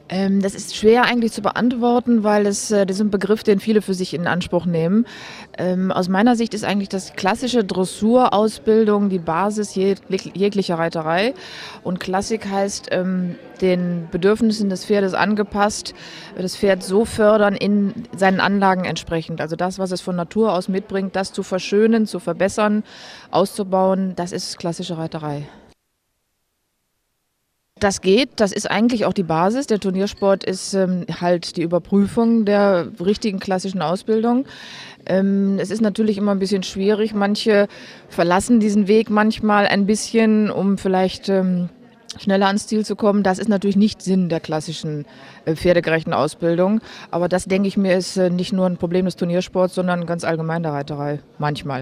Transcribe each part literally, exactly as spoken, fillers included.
Ähm, das ist schwer eigentlich zu beantworten, weil es äh, das ist 'n Begriff, den viele für sich in Anspruch nehmen. Ähm, aus meiner Sicht ist eigentlich das klassische Dressurausbildung die Basis jeg jeglicher Reiterei. Und Klassik heißt, ähm, den Bedürfnissen des Pferdes angepasst, das Pferd so fördern in seinen Anlagen entsprechend. Also das, was es von Natur aus mitbringt, das zu verschönen, zu verbessern, auszubauen, das ist klassische Reiterei. Das geht, das ist eigentlich auch die Basis. Der Turniersport ist ähm, halt die Überprüfung der richtigen klassischen Ausbildung. Ähm, es ist natürlich immer ein bisschen schwierig. Manche verlassen diesen Weg manchmal ein bisschen, um vielleicht ähm, schneller ans Ziel zu kommen. Das ist natürlich nicht Sinn der klassischen äh, pferdegerechten Ausbildung. Aber das, denke ich mir, ist äh, nicht nur ein Problem des Turniersports, sondern ganz allgemein der Reiterei. Manchmal.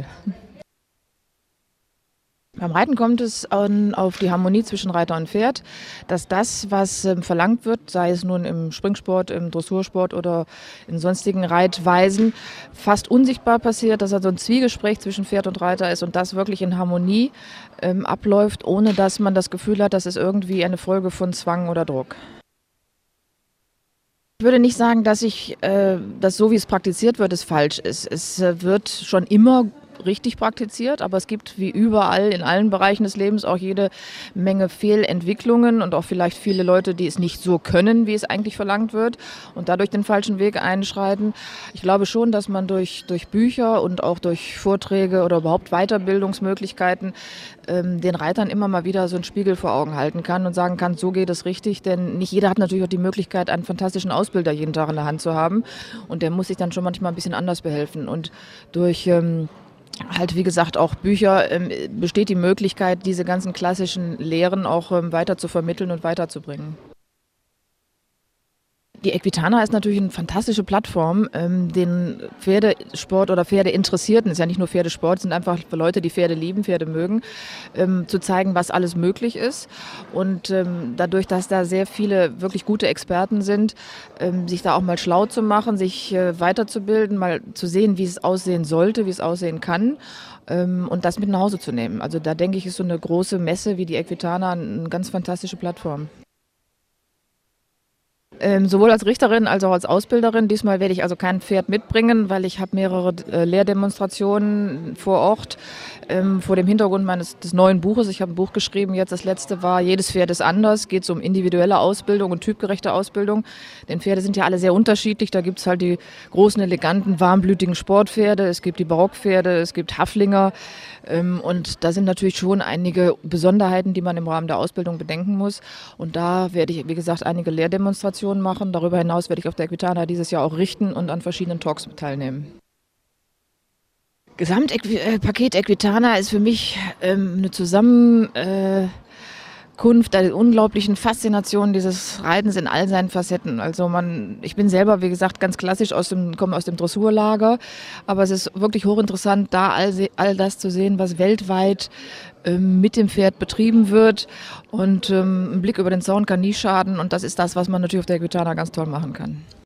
Beim Reiten kommt es an auf die Harmonie zwischen Reiter und Pferd, dass das, was ähm, verlangt wird, sei es nun im Springsport, im Dressursport oder in sonstigen Reitweisen, fast unsichtbar passiert, dass also ein Zwiegespräch zwischen Pferd und Reiter ist und das wirklich in Harmonie ähm, abläuft, ohne dass man das Gefühl hat, das ist irgendwie eine Folge von Zwang oder Druck. Ich würde nicht sagen, dass ich, äh, dass so wie es praktiziert wird, es falsch ist. Es äh, wird schon immer richtig praktiziert, aber es gibt wie überall in allen Bereichen des Lebens auch jede Menge Fehlentwicklungen und auch vielleicht viele Leute, die es nicht so können, wie es eigentlich verlangt wird und dadurch den falschen Weg einschreiten. Ich glaube schon, dass man durch, durch Bücher und auch durch Vorträge oder überhaupt Weiterbildungsmöglichkeiten ähm, den Reitern immer mal wieder so einen Spiegel vor Augen halten kann und sagen kann, so geht es richtig, denn nicht jeder hat natürlich auch die Möglichkeit, einen fantastischen Ausbilder jeden Tag in der Hand zu haben und der muss sich dann schon manchmal ein bisschen anders behelfen und durch ähm, halt, wie gesagt, auch Bücher, ähm, besteht die Möglichkeit, diese ganzen klassischen Lehren auch ähm, weiter zu vermitteln und weiterzubringen. Die Equitana ist natürlich eine fantastische Plattform, ähm, den Pferdesport oder Pferdeinteressierten, ist ja nicht nur Pferdesport, sind einfach für Leute, die Pferde lieben, Pferde mögen, ähm, zu zeigen, was alles möglich ist. Und ähm, dadurch, dass da sehr viele wirklich gute Experten sind, ähm, sich da auch mal schlau zu machen, sich äh, weiterzubilden, mal zu sehen, wie es aussehen sollte, wie es aussehen kann. Ähm, und das mit nach Hause zu nehmen. Also da denke ich, ist so eine große Messe wie die Equitana eine ganz fantastische Plattform. Ähm, sowohl als Richterin als auch als Ausbilderin. Diesmal werde ich also kein Pferd mitbringen, weil ich habe mehrere äh, Lehrdemonstrationen vor Ort ähm, vor dem Hintergrund meines des neuen Buches. Ich habe ein Buch geschrieben, jetzt das letzte war Jedes Pferd ist anders, geht es um individuelle Ausbildung und typgerechte Ausbildung. Denn Pferde sind ja alle sehr unterschiedlich. Da gibt es halt die großen, eleganten, warmblütigen Sportpferde, es gibt die Barockpferde, es gibt Haflinger. Ähm, und da sind natürlich schon einige Besonderheiten, die man im Rahmen der Ausbildung bedenken muss. Und da werde ich, wie gesagt, einige Lehrdemonstrationen machen. Darüber hinaus werde ich auf der Equitana dieses Jahr auch richten und an verschiedenen Talks teilnehmen. Gesamtpaket Equitana ist für mich ähm, eine Zusammenkunft der unglaublichen Faszination dieses Reitens in all seinen Facetten. Also man, ich bin selber, wie gesagt, ganz klassisch aus dem, komme aus dem Dressurlager, aber es ist wirklich hochinteressant, da all, all das zu sehen, was weltweit ähm, mit dem Pferd betrieben wird. Und ähm, ein Blick über den Zaun kann nie schaden und das ist das, was man natürlich auf der Equitana ganz toll machen kann.